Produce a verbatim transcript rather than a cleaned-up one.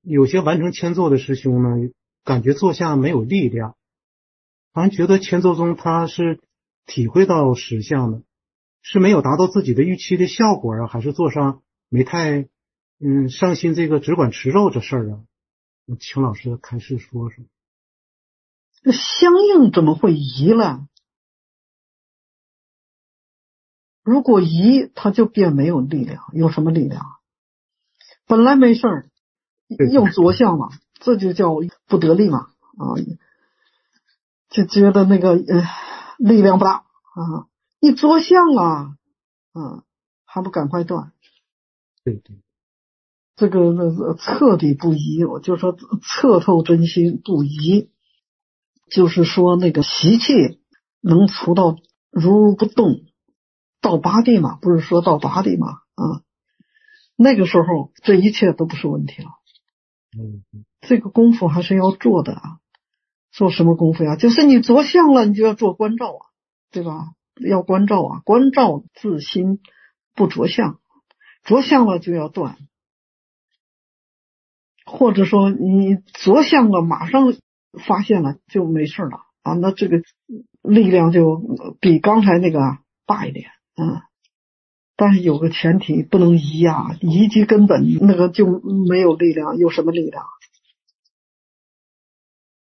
有些完成签奏的师兄呢，感觉坐下没有力量，好像觉得签奏中他是体会到实相的，是没有达到自己的预期的效果啊，还是座上没太嗯上心这个只管持咒这事儿啊？我请老师开示说说。 这相应怎么会移了？如果移，它就变没有力量，有什么力量？本来没事儿，又着相了，这就叫不得力嘛啊，就觉得那个呃力量不大啊，一着相了，啊，还不赶快断？ 对对， 这个呃彻底不移，我就说彻透真心不移，就是说那个习气能除到如如不动，到八地嘛，不是说到八地嘛啊，那个时候这一切都不是问题了。 嗯， 这个功夫还是要做的啊。做什么功夫呀？就是你着相了，你就要做关照啊，对吧？要关照啊，关照自心不着相，着相了就要断，或者说你着相了马上发现了就没事了啊，那这个力量就比刚才那个大一点，嗯。但是有个前提，不能移啊，移居根本那个就没有力量，有什么力量？